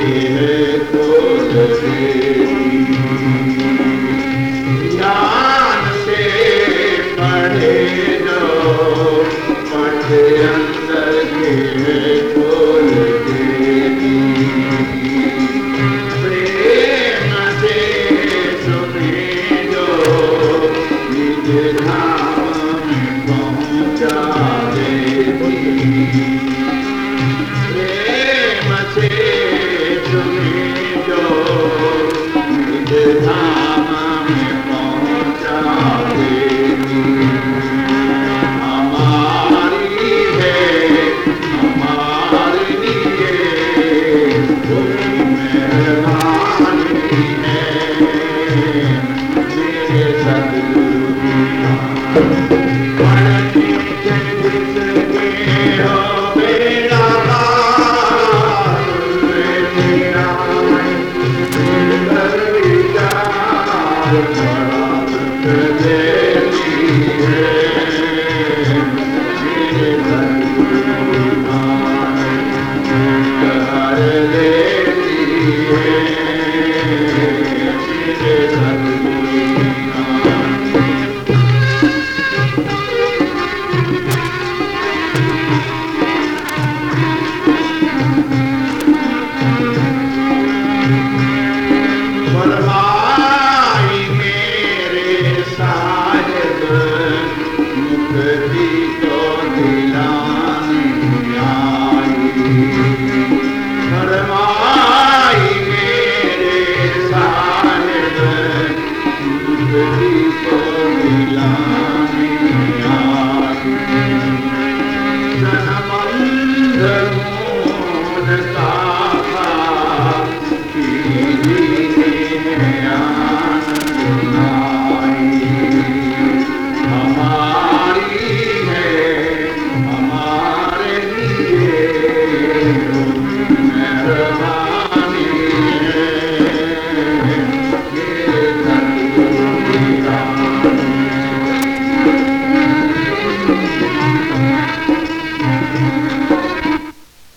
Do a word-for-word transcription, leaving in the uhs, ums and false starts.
है खोल देती। ज्ञान से पढ़े जो पट अंदर के है खोल देती। प्रेम से सुने जो निज धाम में पहुँचा देती। प्रेम से सुने जो निज धाम में पहुँचा देती। हमारी है हमारे लिए कोई मेहरबानी है मेरे सतगुरु की।